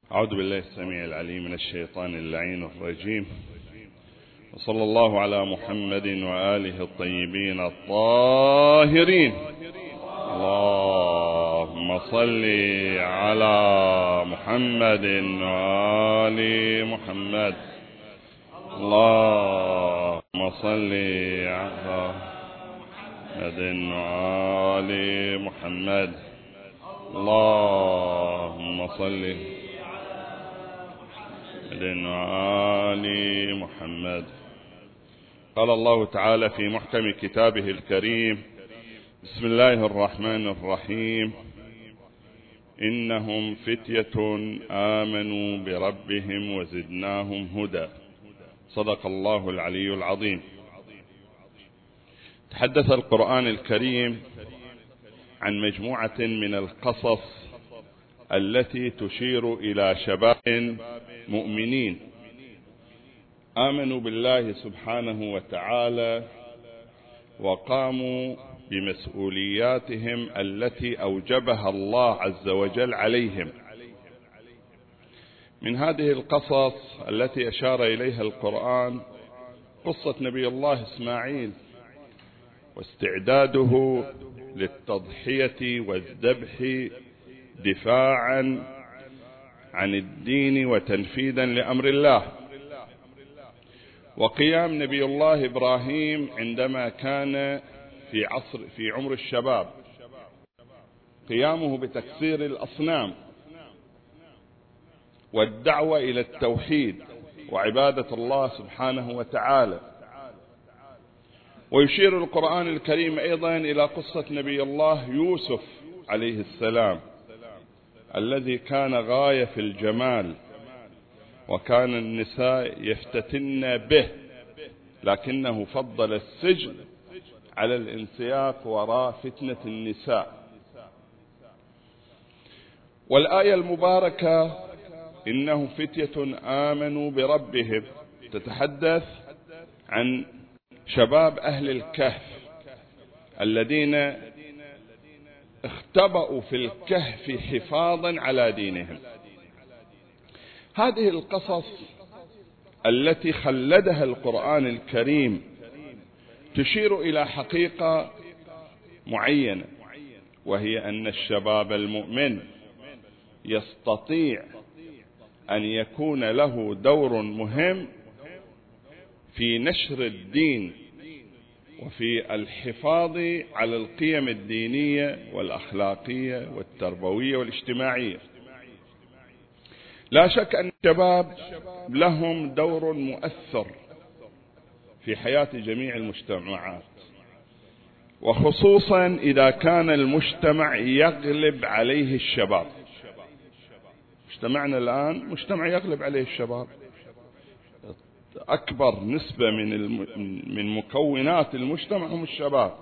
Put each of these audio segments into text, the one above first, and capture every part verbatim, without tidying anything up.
أعوذ بالله السميع العليم من الشيطان اللعين الرجيم، وصلى الله على محمد وآله الطيبين الطاهرين. اللهم صل على محمد وآل محمد. اللهم صل على محمد وآل محمد. اللهم صل وآل محمد. قال الله تعالى في محكم كتابه الكريم: بسم الله الرحمن الرحيم. إنهم فتية آمنوا بربهم وزدناهم هدى. صدق الله العلي العظيم. تحدث القرآن الكريم عن مجموعة من القصص التي تشير إلى شباب مؤمنين آمنوا بالله سبحانه وتعالى وقاموا بمسؤولياتهم التي أوجبها الله عز وجل عليهم. من هذه القصص التي أشار إليها القرآن قصة نبي الله إسماعيل واستعداده للتضحية والذبح دفاعا عن الدين وتنفيذا لأمر الله، وقيام نبي الله إبراهيم عندما كان في عصر في عمر الشباب، قيامه بتكسير الأصنام والدعوة إلى التوحيد وعبادة الله سبحانه وتعالى. ويشير القرآن الكريم أيضا إلى قصة نبي الله يوسف عليه السلام الذي كان غاية في الجمال، وكان النساء يفتتن به، لكنه فضل السجن على الانسياق وراء فتنة النساء. والآية المباركة إنهم فتية آمنوا بربهم تتحدث عن شباب أهل الكهف الذين اختبأوا في الكهف حفاظا على دينهم. هذه القصص التي خلدها القرآن الكريم تشير إلى حقيقة معينة، وهي أن الشباب المؤمن يستطيع أن يكون له دور مهم في نشر الدين وفي الحفاظ على القيم الدينية والأخلاقية والتربوية والاجتماعية. لا شك أن الشباب لهم دور مؤثر في حياة جميع المجتمعات، وخصوصا إذا كان المجتمع يغلب عليه الشباب. مجتمعنا الآن مجتمع يغلب عليه الشباب، أكبر نسبة من الم... من مكونات المجتمع هم الشباب.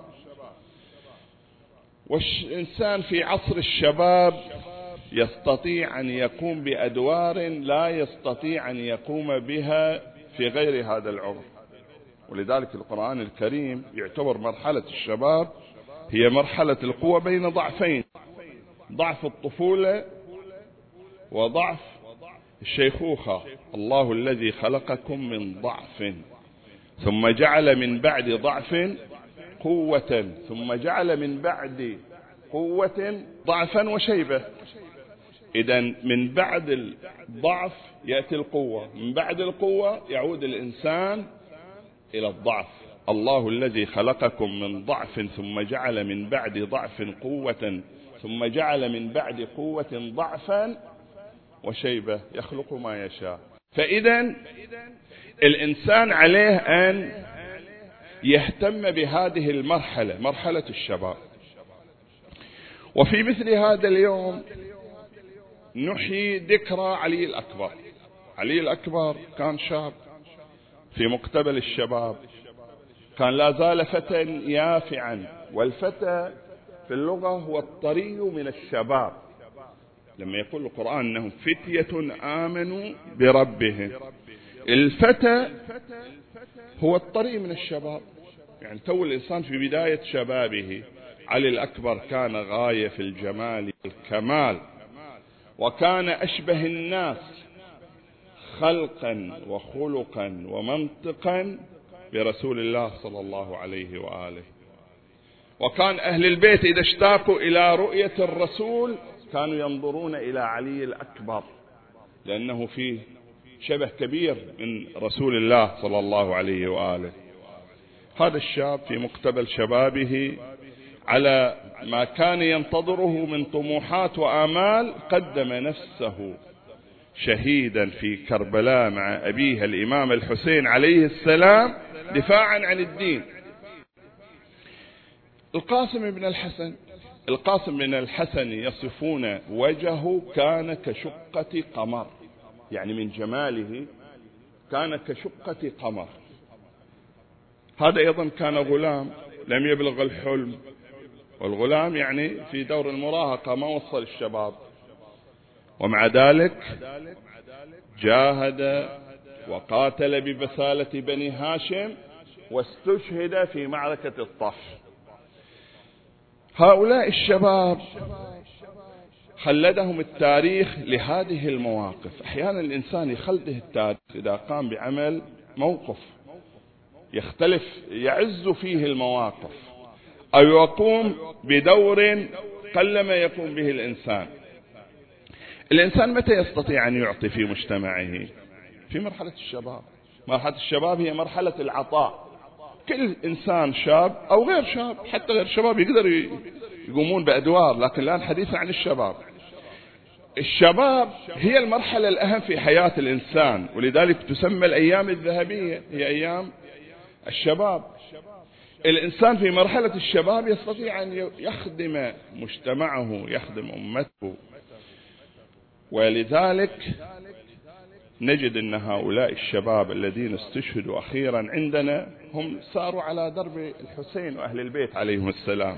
والإنسان في عصر الشباب يستطيع أن يقوم بأدوار لا يستطيع أن يقوم بها في غير هذا العمر. ولذلك القرآن الكريم يعتبر مرحلة الشباب هي مرحلة القوة بين ضعفين: ضعف الطفولة وضعف الشيخوخة. الله الذي خلقكم من ضعف ثم جعل من بعد ضعف قوة ثم جعل من بعد قوة ضعفا وشيبة. إذن من بعد الضعف يأتي القوة، من بعد القوة يعود الإنسان إلى الضعف. الله الذي خلقكم من ضعف ثم جعل من بعد ضعف قوة ثم جعل من بعد قوة ضعفا وشيبة يخلق ما يشاء. فإذا الإنسان عليه أن يهتم بهذه المرحلة، مرحلة الشباب. وفي مثل هذا اليوم نحيي ذكرى علي الأكبر. علي الأكبر كان شاب في مقتبل الشباب، كان لا زال فتى يافعا، والفتى في اللغة هو الطري من الشباب. لما يقول القرآن أنهم فتية آمنوا بربهم، الفتى هو الطري من الشباب، يعني تو الإنسان في بداية شبابه. علي الأكبر كان غاية في الجمال والكمال، وكان أشبه الناس خلقا وخلقا ومنطقا برسول الله صلى الله عليه وآله. وكان أهل البيت إذا اشتاقوا إلى رؤية الرسول كانوا ينظرون إلى علي الأكبر، لأنه فيه شبه كبير من رسول الله صلى الله عليه وآله. هذا الشاب في مقتبل شبابه على ما كان ينتظره من طموحات وآمال قدم نفسه شهيدا في كربلاء مع أبيه الإمام الحسين عليه السلام دفاعا عن الدين. القاسم بن الحسن القاسم بن الحسن يصفون وجهه كان كشقة قمر، يعني من جماله كان كشقة قمر. هذا أيضا كان غلام لم يبلغ الحلم، والغلام يعني في دور المراهقة ما وصل الشباب، ومع ذلك جاهد وقاتل ببسالة بني هاشم واستشهد في معركة الطف. هؤلاء الشباب خلدهم التاريخ لهذه المواقف. أحيانا الإنسان يخلده التاريخ إذا قام بعمل موقف يختلف يعز فيه المواقف، أو يقوم بدور قلما يقوم به الإنسان. الإنسان متى يستطيع أن يعطي في مجتمعه؟ في مرحلة الشباب. مرحلة الشباب هي مرحلة العطاء. كل إنسان شاب أو غير شاب، حتى غير شباب يقدروا يقومون بأدوار، لكن الآن حديث عن الشباب. الشباب هي المرحلة الأهم في حياة الإنسان، ولذلك تسمى الأيام الذهبية هي أيام الشباب. الإنسان في مرحلة الشباب يستطيع أن يخدم مجتمعه، يخدم أمته، ولذلك نجد أن هؤلاء الشباب الذين استشهدوا أخيرا عندنا هم ساروا على درب الحسين وأهل البيت عليهم السلام،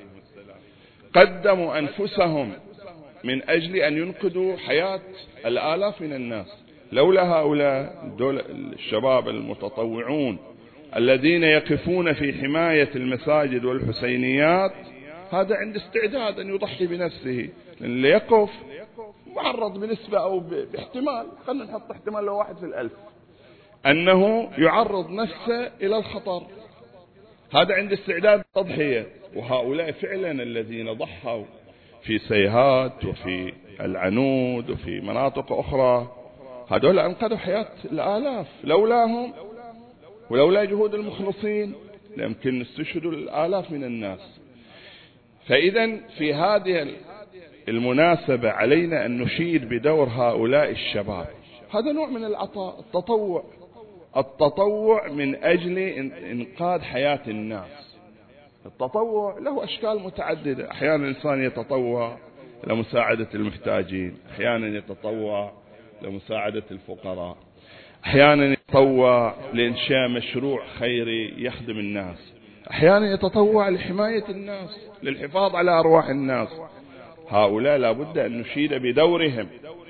قدموا أنفسهم من أجل أن ينقذوا حياة الآلاف من الناس. لولا هؤلاء دول الشباب المتطوعون الذين يقفون في حماية المساجد والحسينيات، هذا عند استعداد أن يضحي بنفسه، لأن اللي يقف معرض بنسبة أو باحتمال، خلينا نحط احتمال لو واحد في الألف أنه يعرض نفسه إلى الخطر. هذا عند استعداد تضحية. وهؤلاء فعلا الذين ضحوا في سيهات وفي العنود وفي مناطق أخرى، هذول أنقذوا حياة الآلاف. لولاهم ولولا جهود المخلصين ليمكن استشهدوا الآلاف من الناس. فإذا في هذه المناسبة علينا أن نشيد بدور هؤلاء الشباب. هذا نوع من العطاء، التطوع التطوع من أجل إنقاذ حياة الناس. التطوع له أشكال متعددة. أحيانا الإنسان يتطوع لمساعدة المحتاجين، أحيانا يتطوع لمساعدة الفقراء، أحيانا يتطوع لإنشاء مشروع خيري يخدم الناس، أحيانا يتطوع لحماية الناس، للحفاظ على أرواح الناس. هؤلاء لابد أن نشيد بدورهم.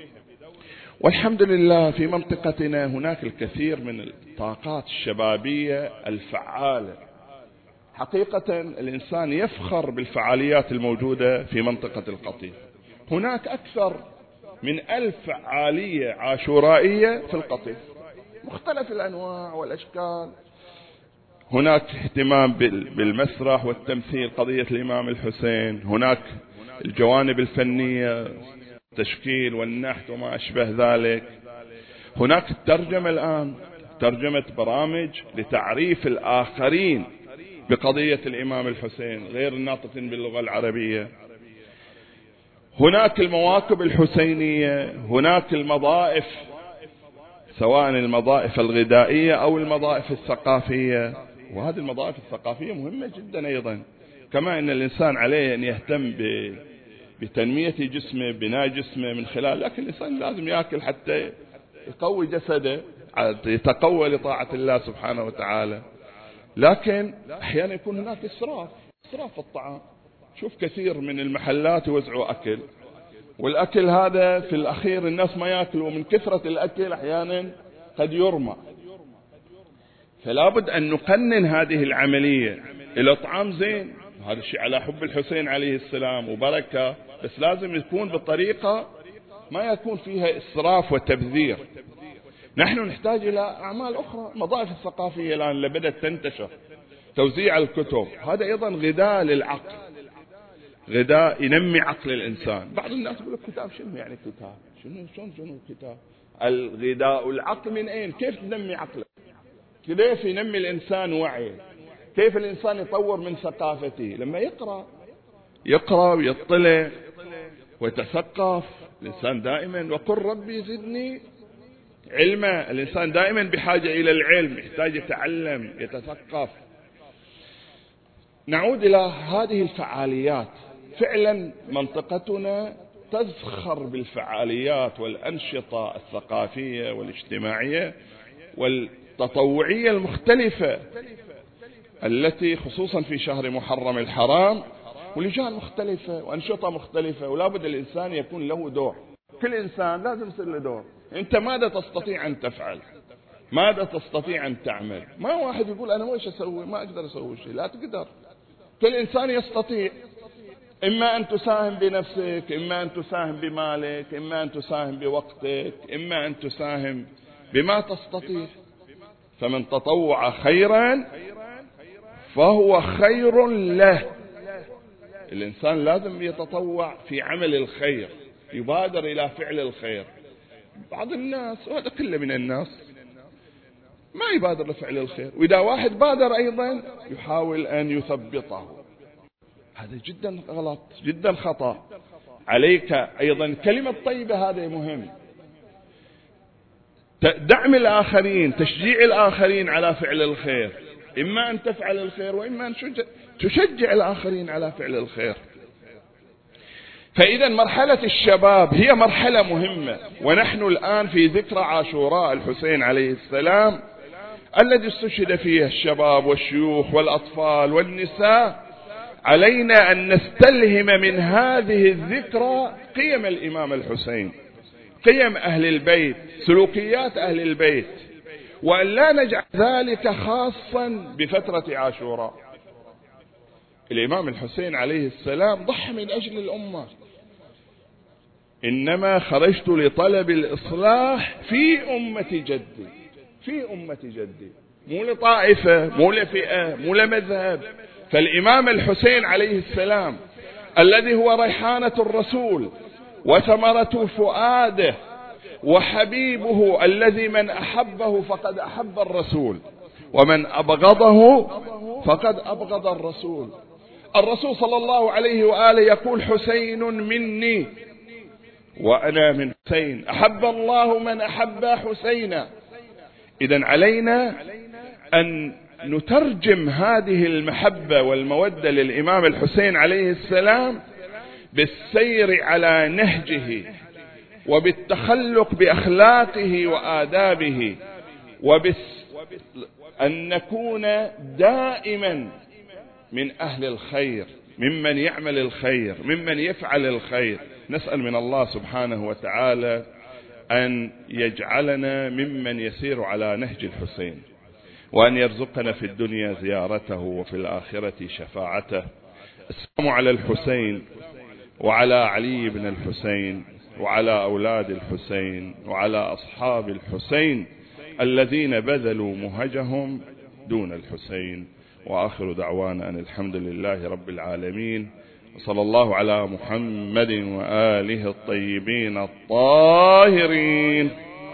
والحمد لله في منطقتنا هناك الكثير من الطاقات الشبابية الفعالة. حقيقة الإنسان يفخر بالفعاليات الموجودة في منطقة القطيف. هناك أكثر من ألف فعالية عاشورائية في القطيف، مختلف الأنواع والأشكال. هناك اهتمام بالمسرح والتمثيل، قضية الإمام الحسين، هناك الجوانب الفنية، التشكيل والنحت وما أشبه ذلك. هناك الترجمة الآن، ترجمة برامج لتعريف الآخرين بقضية الإمام الحسين غير الناطقين باللغة العربية. هناك المواكب الحسينية، هناك المضائف، سواء المضائف الغذائية أو المضائف الثقافية. وهذه المضائف الثقافية مهمة جدا أيضا. كما أن الإنسان عليه أن يهتم بتنمية جسمه، بناء جسمه من خلال، لكن الإنسان لازم يأكل حتى يقوي جسده، يتقوى لطاعة الله سبحانه وتعالى. لكن أحيانا يكون هناك إسراف إسراف في الطعام. شوف كثير من المحلات يوزعوا أكل، والأكل هذا في الأخير الناس ما يأكلوا، من كثرة الأكل أحيانا قد يرمى. فلا بد أن نقنن هذه العملية. الأطعام زين، هذا الشيء على حب الحسين عليه السلام وبركة، بس لازم يكون بطريقة ما يكون فيها إسراف وتبذير. نحن نحتاج إلى أعمال أخرى. مظاهر الثقافية الآن اللي بدأت تنتشر، توزيع الكتب، هذا أيضا غذاء للعقل، غذاء ينمي عقل الإنسان. بعض الناس يقول لك كتاب، شنو يعني كتاب؟ شنو شنو شنو كتاب؟ الغذاء العقل من أين؟ كيف تنمي عقله؟ كيف ينمي الإنسان وعيه؟ كيف الإنسان يطور من ثقافته؟ لما يقرأ يقرأ ويطلع ويتثقف. الإنسان دائما وقل ربي زدني علما. الإنسان دائما بحاجة إلى العلم، يحتاج يتعلم يتثقف. نعود إلى هذه الفعاليات. فعلا منطقتنا تزخر بالفعاليات والأنشطة الثقافية والاجتماعية والتطوعية المختلفة التي خصوصا في شهر محرم الحرام، ولجان مختلفة وأنشطة مختلفة. ولا بد الإنسان يكون له دور. كل إنسان لازم يصير له دور. أنت ماذا تستطيع أن تفعل؟ ماذا تستطيع أن تعمل؟ ما واحد يقول أنا ما إيش أسوي، ما أقدر أسوي شيء. لا تقدر. كل إنسان يستطيع. إما أن تساهم بنفسك، إما أن تساهم بمالك، إما أن تساهم بوقتك، إما أن تساهم بما تستطيع. فمن تطوع خيرا فهو خير له. الإنسان لازم يتطوع في عمل الخير، يبادر إلى فعل الخير. بعض الناس، وهذا كله من الناس، ما يبادر لفعل الخير، وإذا واحد بادر أيضا يحاول أن يثبطه. هذا جدا غلط، جدا خطأ. عليك أيضا كلمة طيبة، هذا مهم. دعم الآخرين، تشجيع الآخرين على فعل الخير. إما أن تفعل الخير وإما أن تشجع الآخرين على فعل الخير. فإذا مرحلة الشباب هي مرحلة مهمة. ونحن الآن في ذكرى عاشوراء الحسين عليه السلام الذي استشهد فيه الشباب والشيوخ والأطفال والنساء. علينا أن نستلهم من هذه الذكرى قيم الإمام الحسين، قيم أهل البيت، سلوكيات أهل البيت، وأن لا نجعل ذلك خاصا بفترة عاشوراء. الإمام الحسين عليه السلام ضحى من أجل الأمة. إنما خرجت لطلب الإصلاح في أمة جدي، في أمة جدي، مو لطائفة، مو لفئة، مو لمذهب. فالإمام الحسين عليه السلام الذي هو ريحانة الرسول وثمرة فؤاده وحبيبه، الذي من أحبه فقد أحب الرسول ومن أبغضه فقد أبغض الرسول. الرسول صلى الله عليه وآله يقول حسين مني وأنا من حسين، أحب الله من أحب حسينا. إذن علينا أن نترجم هذه المحبة والمودة للإمام الحسين عليه السلام بالسير على نهجه، وبالتخلق بأخلاقه وآدابه، وأن نكون دائما من أهل الخير، ممن يعمل الخير، ممن يفعل الخير. نسأل من الله سبحانه وتعالى أن يجعلنا ممن يسير على نهج الحسين، وأن يرزقنا في الدنيا زيارته وفي الآخرة شفاعته. السلام على الحسين وعلى علي بن الحسين وعلى أولاد الحسين وعلى أصحاب الحسين الذين بذلوا مهجهم دون الحسين. وآخر دعوانا أن الحمد لله رب العالمين، وصلى الله على محمد وآله الطيبين الطاهرين.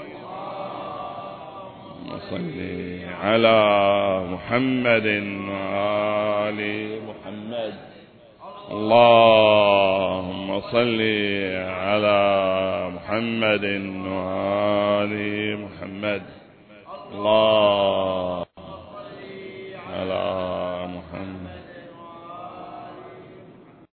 صل على محمد وآل محمد. اللهم صل على محمد وآل محمد. الله